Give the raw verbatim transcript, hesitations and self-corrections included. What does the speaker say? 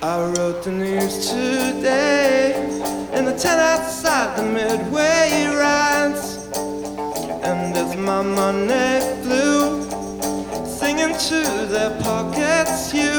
I wrote the news today in the tent outside the Midway rides, and as my money flew, singing to their pockets, you